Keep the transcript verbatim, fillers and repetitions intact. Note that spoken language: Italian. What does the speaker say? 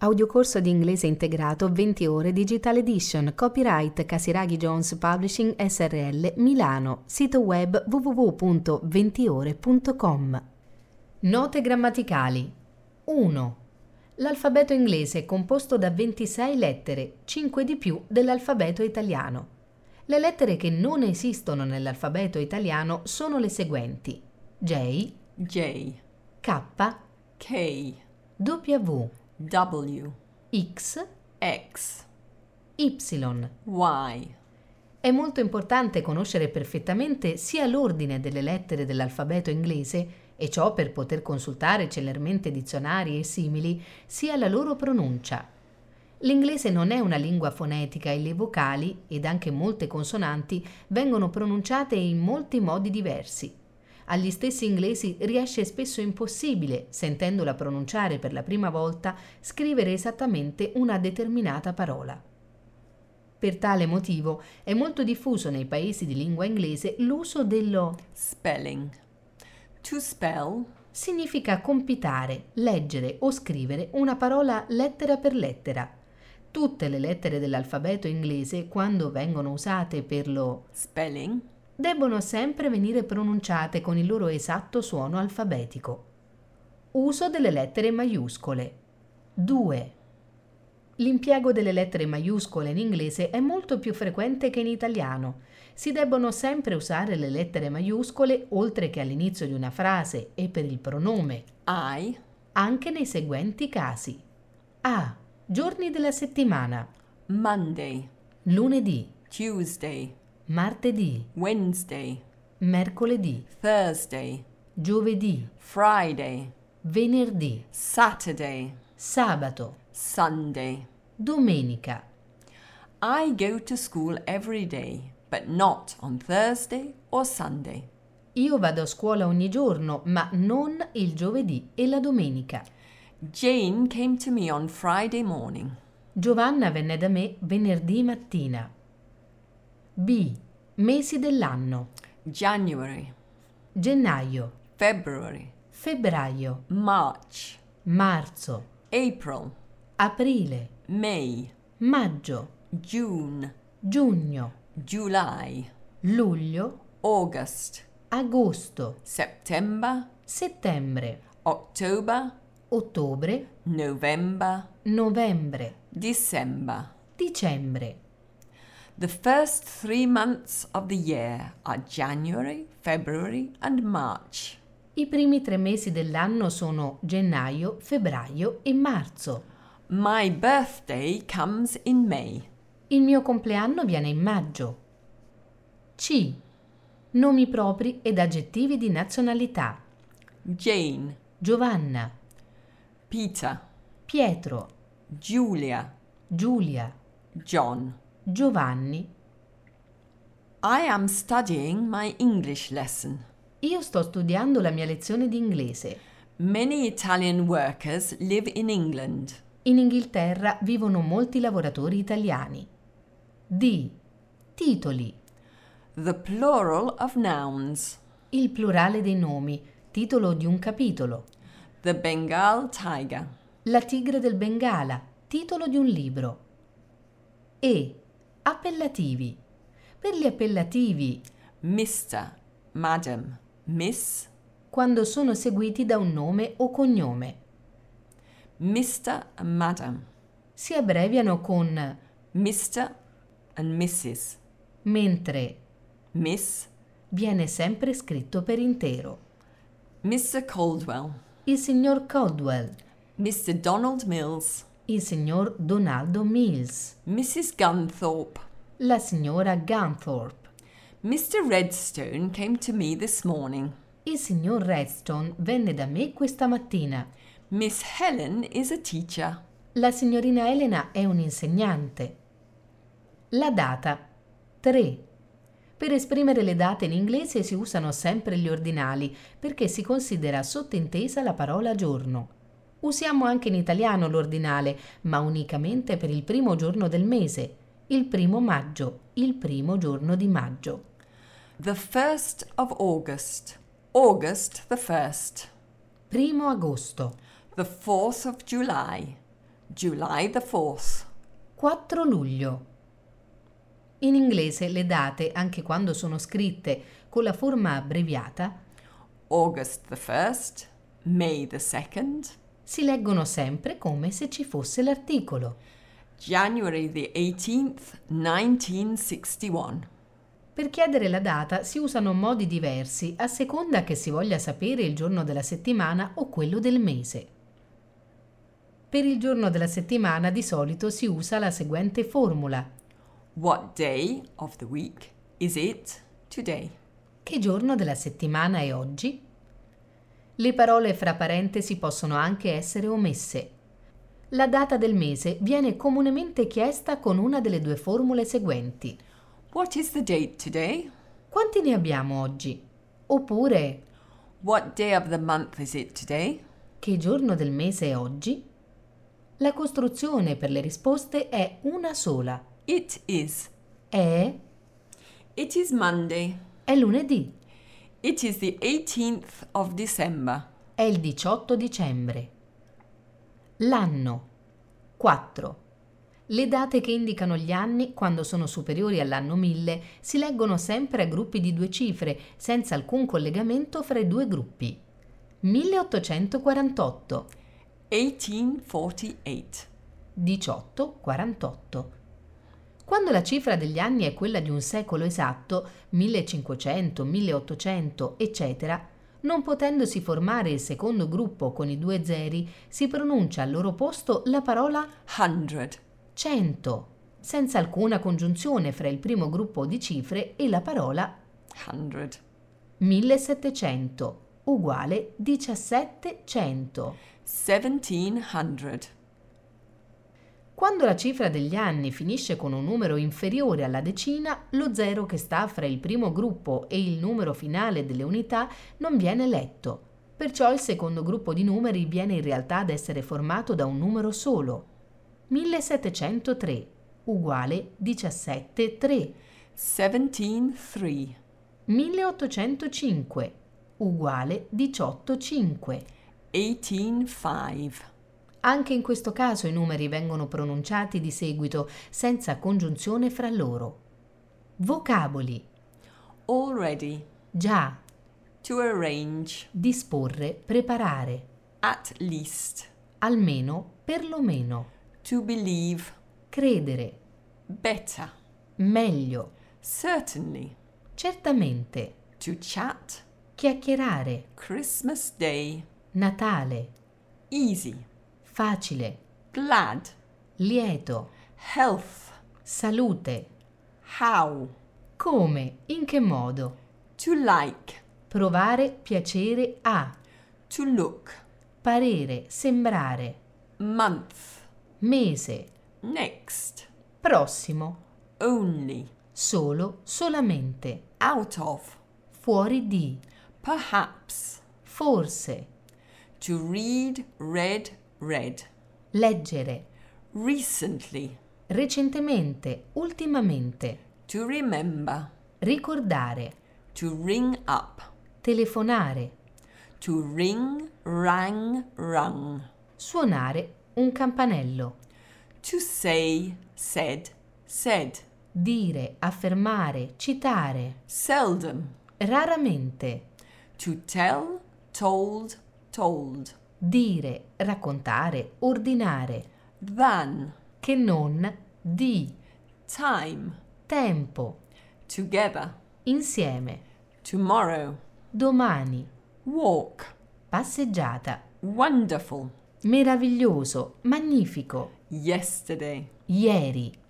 Audiocorso di inglese integrato venti ore Digital Edition, copyright Casiraghi Jones Publishing S R L Milano, sito web w w w punto ventiore punto com. Note grammaticali. uno. L'alfabeto inglese è composto da ventisei lettere, cinque di più dell'alfabeto italiano. Le lettere che non esistono nell'alfabeto italiano sono le seguenti: J, J, K, K, W, W, X, X, Y. Y. È molto importante conoscere perfettamente sia l'ordine delle lettere dell'alfabeto inglese, e ciò per poter consultare celermente dizionari e simili, sia la loro pronuncia. L'inglese non è una lingua fonetica e le vocali, ed anche molte consonanti, vengono pronunciate in molti modi diversi. Agli stessi inglesi riesce spesso impossibile, sentendola pronunciare per la prima volta, scrivere esattamente una determinata parola. Per tale motivo è molto diffuso nei paesi di lingua inglese l'uso dello Spelling. To spell significa compitare, leggere o scrivere una parola lettera per lettera. Tutte le lettere dell'alfabeto inglese, quando vengono usate per lo spelling, debbono sempre venire pronunciate con il loro esatto suono alfabetico. Uso delle lettere maiuscole. due. L'impiego delle lettere maiuscole in inglese è molto più frequente che in italiano. Si debbono sempre usare le lettere maiuscole, oltre che all'inizio di una frase e per il pronome I, anche nei seguenti casi: A. Giorni della settimana: Monday, lunedì, Tuesday, martedì, Wednesday, mercoledì, Thursday, giovedì, Friday, venerdì, Saturday, sabato, Sunday. domenica. I go to school every day, but not on Thursday or Sunday. Io vado a scuola ogni giorno, ma non il giovedì e la domenica. Jane came to me on Friday morning. Giovanna venne da me venerdì mattina. B. Mesi dell'anno: January, gennaio, February, febbraio, March, marzo, April, aprile, May, maggio, June, giugno, July, luglio, August, agosto, September, settembre, October, ottobre, November, novembre, December. dicembre. The first three months of the year are January, February, and March. I primi tre mesi dell'anno sono gennaio, febbraio e marzo. My birthday comes in May. Il mio compleanno viene in maggio. C. Nomi propri ed aggettivi di nazionalità: Jane, Giovanna, Peter, Pietro, Julia, Giulia, John. Giovanni. I am studying my English lesson. Io sto studiando la mia lezione di inglese. Many Italian workers live in England. In Inghilterra vivono molti lavoratori italiani. D. Titoli: The plural of nouns. il plurale dei nomi, titolo di un capitolo. The Bengal tiger. La tigre del Bengala, titolo di un libro. E. Appellativi. Per gli appellativi, Mister, Madam, Miss, quando sono seguiti da un nome o cognome, Mister and Madam, si abbreviano con Mister and Missus, mentre Miss, viene sempre scritto per intero. Mister Caldwell, Il signor Caldwell, Mister Donald Mills, il signor Donaldo Mills, Missus Gunthorpe. la signora Gunthorpe. Mister Redstone came to me this morning. Il signor Redstone venne da me questa mattina. Miss Helen is a teacher. La signorina Elena è un'insegnante. La data: tre. Per esprimere le date in inglese si usano sempre gli ordinali, perché si considera sottintesa la parola giorno. Usiamo anche in italiano l'ordinale, ma unicamente per il primo giorno del mese: il primo maggio, il primo giorno di maggio. The first of August. August the first. Primo agosto, The fourth of July. July the fourth. quattro luglio. In inglese le date, anche quando sono scritte con la forma abbreviata, August the first, May the second, si leggono sempre come se ci fosse l'articolo. January the eighteenth, nineteen sixty-one. Per chiedere la data si usano modi diversi a seconda che si voglia sapere il giorno della settimana o quello del mese. Per il giorno della settimana di solito si usa la seguente formula: What day of the week is it today? Che giorno della settimana è oggi? Le parole fra parentesi possono anche essere omesse. La data del mese viene comunemente chiesta con una delle due formule seguenti. What is the date today? Quanti ne abbiamo oggi? Oppure, What day of the month is it today? che giorno del mese è oggi? La costruzione per le risposte è una sola. It is. È, It is Monday. è lunedì, It is the eighteenth of December. è il diciotto dicembre. L'anno, quattro. Le date che indicano gli anni, quando sono superiori all'anno mille, si leggono sempre a gruppi di due cifre, senza alcun collegamento fra i due gruppi. milleottocentoquarantotto, eighteen forty-eight. diciotto quarantotto. Quando la cifra degli anni è quella di un secolo esatto, millecinquecento, milleottocento, eccetera, non potendosi formare il secondo gruppo con i due zeri, si pronuncia al loro posto la parola Hundred. cento, senza alcuna congiunzione fra il primo gruppo di cifre e la parola Hundred. millesettecento, uguale millesettecento. Seventeen hundred. Quando la cifra degli anni finisce con un numero inferiore alla decina, lo zero che sta fra il primo gruppo e il numero finale delle unità non viene letto. Perciò il secondo gruppo di numeri viene in realtà ad essere formato da un numero solo. millesettecentotre, uguale diciassette tre. Seventeen three. milleottocentocinque, uguale diciotto cinque. Eighteen five. Anche in questo caso i numeri vengono pronunciati di seguito, senza congiunzione fra loro. Vocaboli. Already. Già, To arrange. disporre, preparare. At least. Almeno, perlomeno. To believe. Credere. Better. Meglio. Certainly. Certamente. To chat. Chiacchierare. Christmas Day. Natale. Easy. Facile. Glad. Lieto. Health. Salute. How. Come? In che modo? To like. Provare piacere a. To look. Parere, sembrare. Month. Mese. Next. Prossimo. Only. Solo, solamente. Out of. Fuori di. Perhaps. Forse. To read, read, read. Leggere. Recently. Recentemente, ultimamente. To remember. Ricordare. To ring up. Telefonare. To ring, rang, rung. Suonare un campanello. To say, said, said. Dire, affermare, citare. Seldom. Raramente. To tell, told, told. Dire, raccontare, ordinare. Than. Che non di. Time. Tempo. Together. Insieme. Tomorrow. Domani. Walk. Passeggiata. Wonderful. Meraviglioso. Magnifico. Yesterday. Ieri.